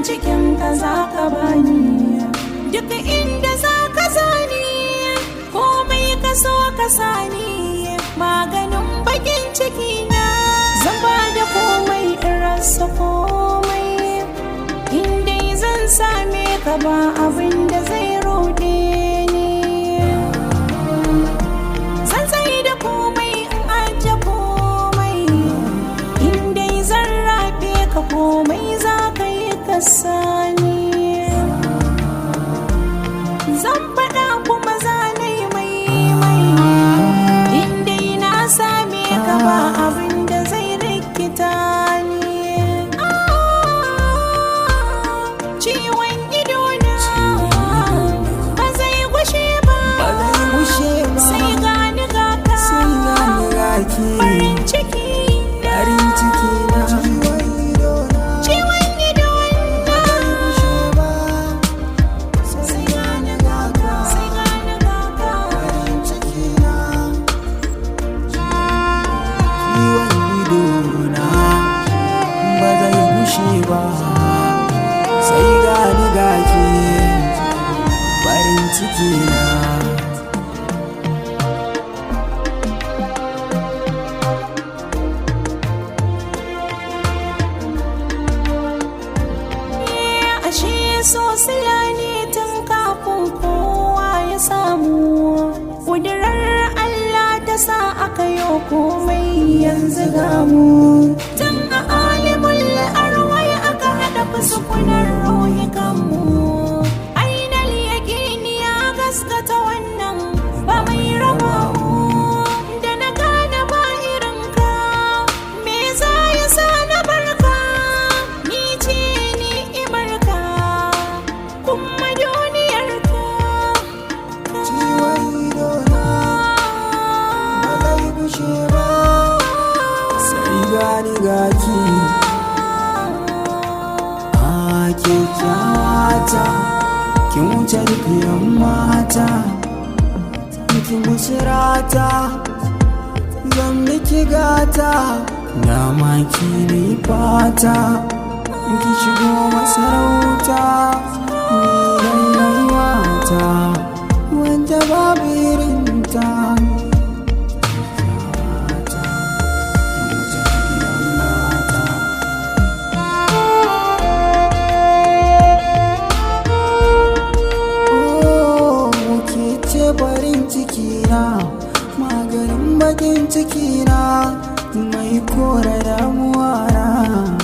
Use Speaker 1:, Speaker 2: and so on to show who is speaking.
Speaker 1: cikin ka za ka bani, duk inda za ka zani, komai ka so ka sani, maganin bakin ciki na. Zan ba da komai in rasa komai, inda zan same ka ba abin da zai rode ni. Zan sai da komai in ajiye komai, inda zan rafe ka komai za ka yi ka sani. Zan faɗa kuma za na yi mai, inda na same ka ba abin da zai rikita ni. Ciwon idona ba zai gushe ba, sai gani ga ka, farin ciki na. Ciwon idona sai gani ga ka, sai gani ga ka.
Speaker 2: Ba zai gushe ba, sai gani gaki, farin ciki na.
Speaker 1: Ashe so sila ne tun kafin kowa ya samu, ƙudurar Allah ta sa aka yi komai yanzu gamu. Tun a alimul arwai aka haɗa fusukunan ruhi kanmu, ainal yaƙini ya gaskata wannan ba mai raba mu. Da na gane ba irinka, me za ya sa na barka, ni ce ni'imarka kuma duniyarka.
Speaker 2: Ciwon idona ba zai gushe ba, sai gani gaki. Kyakkyawata, kin wuce dukiyan mata, kin busirata, zan miki gata, dama ki ne fata, ki shigo masarauta, ni rayuwata wanda babu irinta. Farin ciki na, maganin bakin ciki na, mai kore damuwa na.